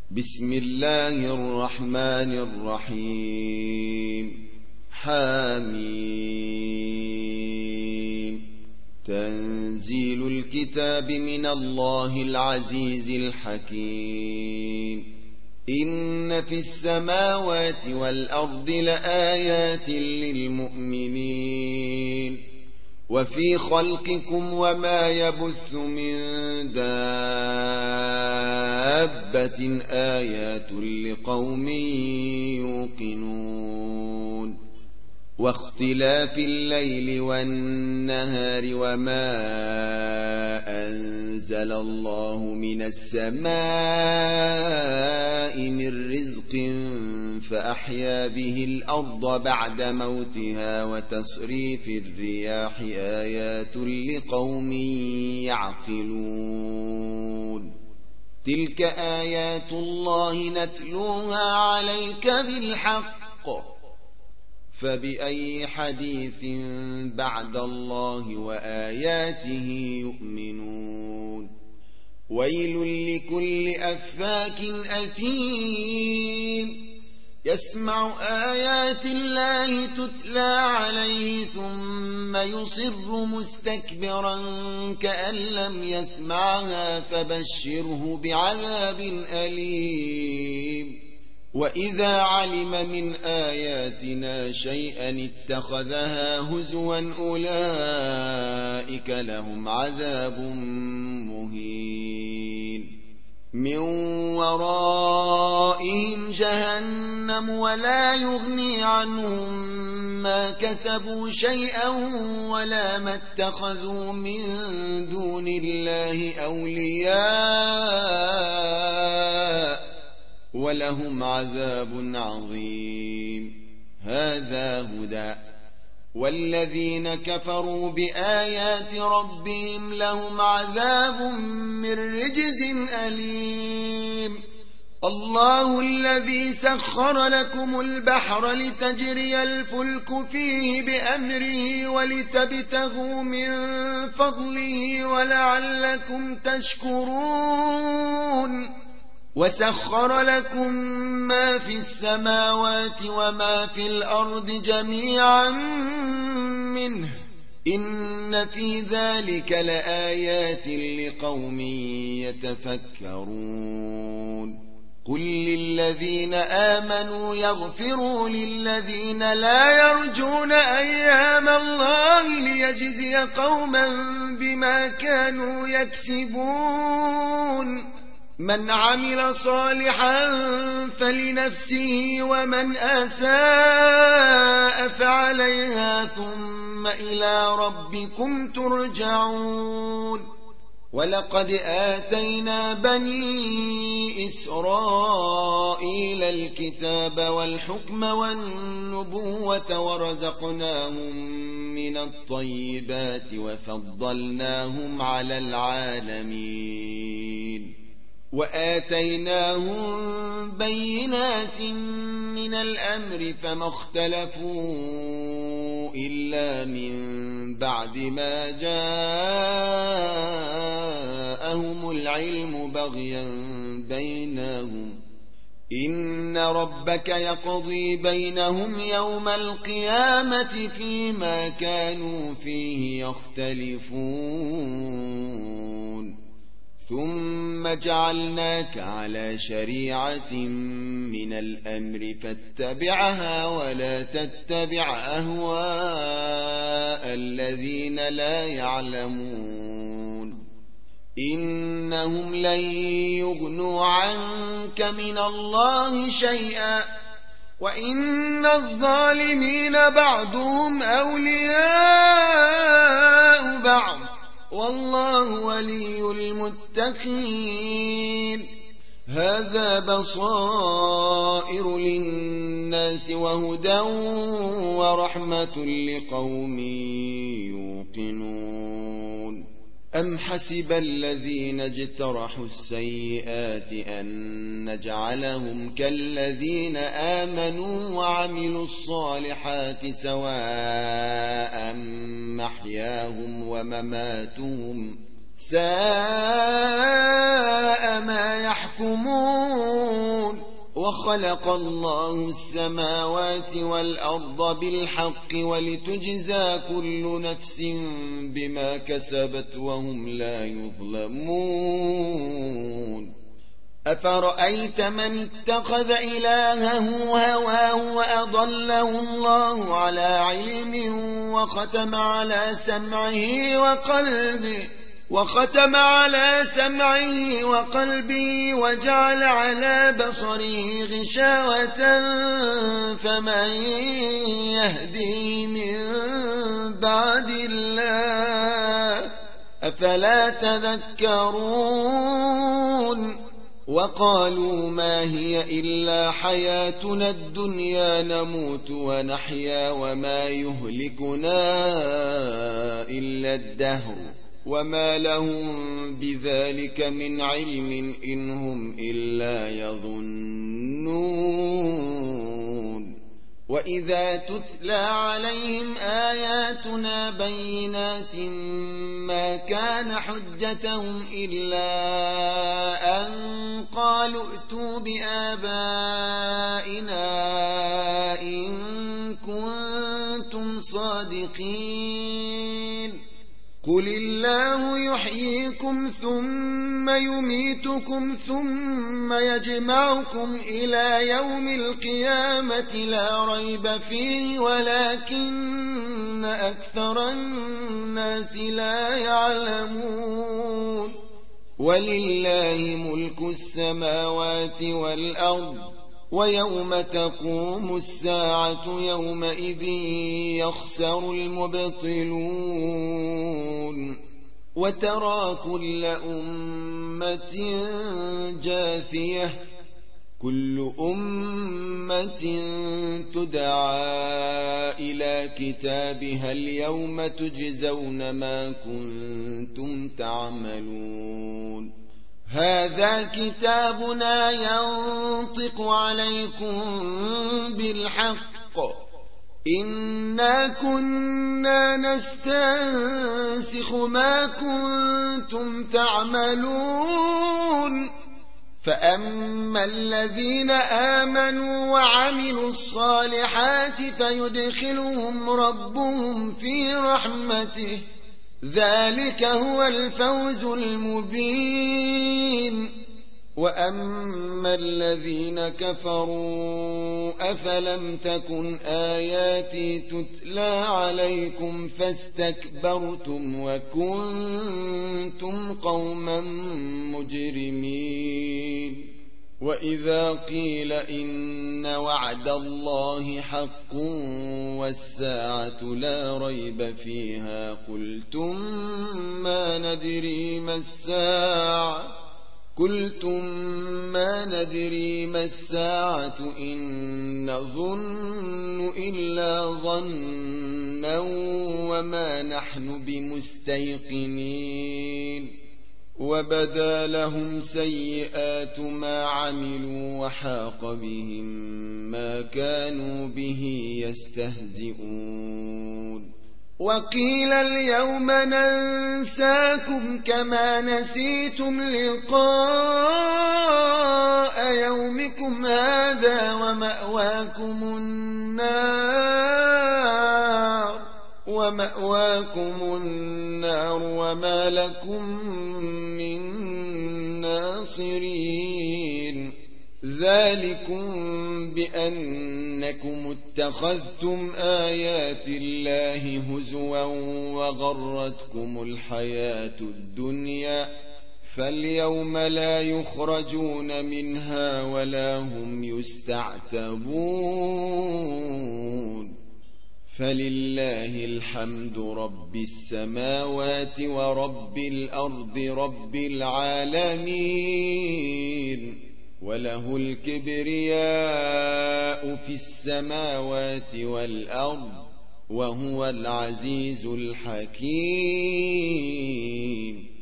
بسم الله الرحمن الرحيم. حميم. تنزيل الكتاب من الله العزيز الحكيم. إن في السماوات والأرض لآيات للمؤمنين وفي خلقكم وما يبث من دابة آيات لقوم يوقنون. واختلاف الليل والنهار وما أنزل الله من السماء من رزق فأحيا به الأرض بعد موتها وتصريف الرياح آيات لقوم يعقلون. تلك آيات الله نتلوها عليك بالحق فبأي حديث بعد الله وآياته يؤمنون. ويل لكل أفاك أثيم يسمع آيات الله تتلى عليه ثم يصر مستكبرا كأن لم يسمعها فبشره بعذاب أليم. وإذا علم من آياتنا شيئا اتخذها هزوا أولئك لهم عذاب مهين. من ورائهم جهنم ولا يغني عنهم ما كسبوا شيئا ولا ما اتخذوا من دون الله أولياء ولهم عذاب عظيم. هذا هدى. والذين كفروا بآيات ربهم لهم عذاب من رجز أليم. الله الذي سخر لكم البحر لتجري الفلك فيه بأمره ولتبتغوا من فضله ولعلكم تشكرون. وسخر لكم ما في السماوات وما في الأرض جميعا منه إن في ذلك لآيات لقوم يتفكرون. قل للذين آمنوا يغفروا للذين لا يرجون أيام الله ليجزي قوما بما كانوا يكسبون. من عمل صالحا فلنفسه ومن أساء فعليها ثم إلى ربكم ترجعون. ولقد آتينا بني إسرائيل الكتاب والحكم والنبوة ورزقناهم من الطيبات وفضلناهم على العالمين. وآتيناهم بينات من الأمر فما اختلفوا إلا من بعد ما جاءهم العلم بغيا بينهم. إن ربك يقضي بينهم يوم القيامة فيما كانوا فيه يختلفون. ثم جعلناك على شريعة من الأمر فاتبعها ولا تتبع أهواء الذين لا يعلمون. إنهم لن يغنوا عنك من الله شيئا وإن الظالمين بعضهم أولياء بعض والله ولي المتقين. هذا بصائر للناس وهدى ورحمة لقوم يوقنون. أم حسب الذين اجترحوا السيئات أن نجعلهم كالذين آمنوا وعملوا الصالحات سواء محياهم ومماتهم ساء ما يحكمون وخلق الله السماوات والأرض بالحق ولتجزى كل نفس بما كسبت وهم لا يظلمون أفرأيت من اتخذ إلهه هواه وأضله الله على علم وختم على سمعه وقلبه وجعل على بصره غشاوة فمن يهديه من بعد الله أفلا تذكرون وقالوا ما هي إلا حياتنا الدنيا نموت ونحيا وما يهلكنا إلا الدهر وما لهم بذلك من علم إن هم إلا يظنون وإذا تتلى عليهم آياتنا بينات ما كان حجتهم إلا أن قالوا ائتوا بآبائنا إن كنتم صادقين قل الله يحييكم ثم يميتكم ثم يجمعكم إلى يوم القيامة لا ريب فيه ولكن أكثر الناس لا يعلمون ولله ملك السماوات والأرض ويوم تقوم الساعة يومئذ يخسر المبطلون وترى كل أمة جاثية كل أمة تدعى إلى كتابها اليوم تجزون ما كنتم تعملون هذا كتابنا ينطق عليكم بالحق إنا كنا نستنسخ ما كنتم تعملون فأما الذين آمنوا وعملوا الصالحات فيدخلهم ربهم في رحمته ذلك هو الفوز المبين وأما الذين كفروا أفلم تكن آياتي تتلى عليكم فاستكبرتم وكنتم قوما مجرمين وإذا قيل إن وعد الله حق والساعة لا ريب فيها قلتم ما ندري ما الساعة إن نظن إلا ظنا وما نحن بمستيقنين وبدا لهم سيئات ما عملوا وحاق بهم ما كانوا به يستهزئون وقيل اليوم ننساكم كما نسيتم لقاء يومكم هذا ومأواكم النار وما لكم من ناصرين ذلكم بأنكم اتخذتم آيات الله هزوا وغرتكم الحياة الدنيا فاليوم لا يخرجون منها ولا هم يستعتبون فلله الحمد رب السماوات ورب الأرض رب العالمين وله الكبرياء في السماوات والأرض وهو العزيز الحكيم